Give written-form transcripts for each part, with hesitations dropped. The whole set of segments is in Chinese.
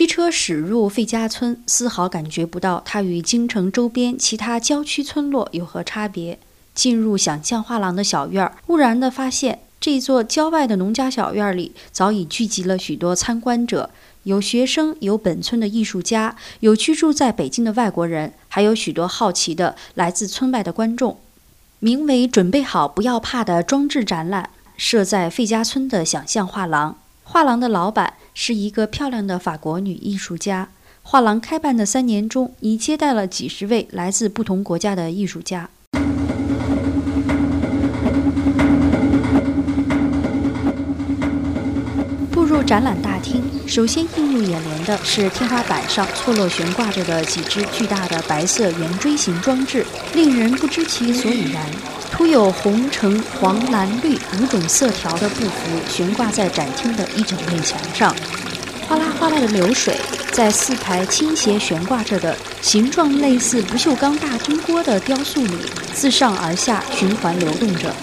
驱车驶入费家村，丝毫感觉不到它与京城周边其他郊区村落有何差别。进入想象画廊的小院，忽然地发现这座郊外的农家小院里早已聚集了许多参观者，有学生，有本村的艺术家，有居住在北京的外国人，还有许多好奇的来自村外的观众。名为“准备好不要怕”的装置展览设在费家村的想象画廊。画廊的老板是一个漂亮的法国女艺术家。画廊开办的3年中，已接待了几十位来自不同国家的艺术家。步入展览大厅，首先映入眼帘的是天花板上错落悬挂着的几只巨大的白色圆锥形装置，令人不知其所以然。涂有红、橙、黄、蓝、绿5种色条的布幅悬挂在展厅的一整面墙上，哗啦哗啦的流水在4排倾斜悬挂着的形状类似不锈钢大蒸锅的雕塑里自上而下循环流动着。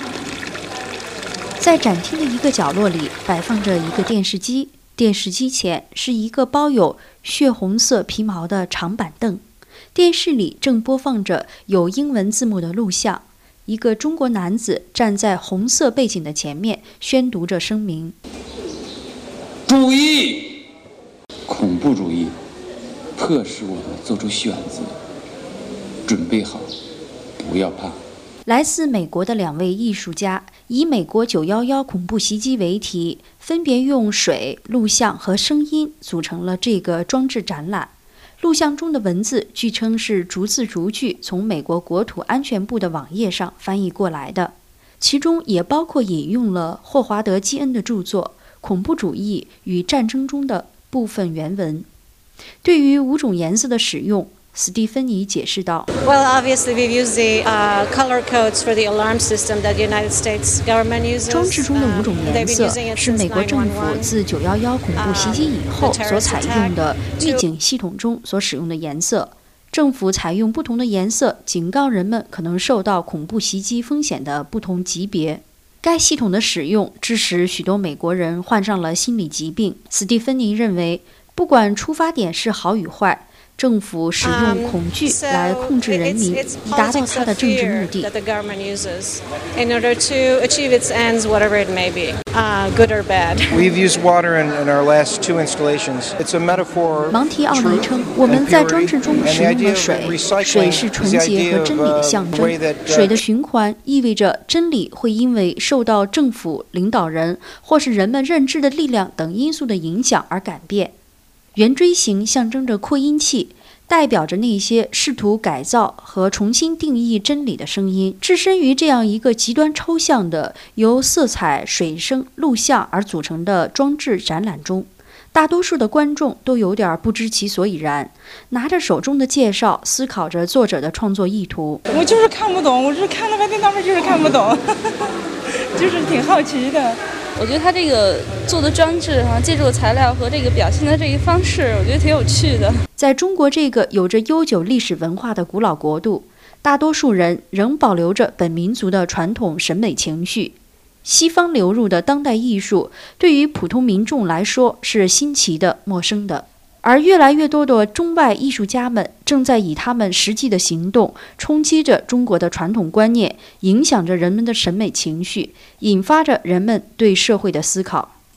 在展厅的一个角落里摆放着一个电视机，电视机前是一个包有血红色皮毛的长板凳，电视里正播放着有英文字幕的录像。一个中国男子站在红色背景的前面，宣读着声明： 注意，恐怖主义迫使我们做出选择，准备好，不要怕。 来自美国的2位艺术家以美国911恐怖袭击为题，分别用水、录像和声音组成了这个装置展览。录像中的文字据称是逐字逐句从美国国土安全部的网页上翻译过来的，其中也包括引用了霍华德·基恩的著作《恐怖主义与战争》中的部分原文。对于5种颜色的使用，斯蒂芬妮解释道 ：“Well, obviously we've used the color codes for the alarm system that the United States government uses. 装置中的5种颜色是美国政府自911恐怖袭击以后所采用的预警系统中所使用的颜色。政府采用不同的颜色，警告人们可能受到恐怖袭击风险的不同级别。该系统的使用致使许多美国人患上了心理疾病。斯蒂芬妮认为，不管出发点是好与坏，政府使用恐惧来控制人民，以达到它的政治目的。 We've used water in our last 2 installations. It's a metaphor. 芒提奥尼称，我们在装置中使用了水，水是纯洁和真理的象征。水的循环意味着真理会因为受到政府、领导人或是人们认知的力量等因素的影响而改变。圆锥形象征着扩音器，代表着那些试图改造和重新定义真理的声音。置身于这样一个极端抽象的由色彩、水声、录像而组成的装置展览中，大多数的观众都有点不知其所以然，拿着手中的介绍，思考着作者的创作意图。 我就是看不懂，我是看了半天，他们就是看不懂，就是挺好奇的。 我觉得他这个做的装置借助材料和这个表现的这个方式，我觉得挺有趣的。 在中国这个有着悠久历史文化的古老国度，大多数人仍保留着本民族的传统审美情绪。西方流入的当代艺术对于普通民众来说是新奇的、陌生的。而越来越多的中外艺术家们正在以他们实际的行动冲击着中国的传统观念，影响着人们的审美情绪，引发着人们对社会的思考。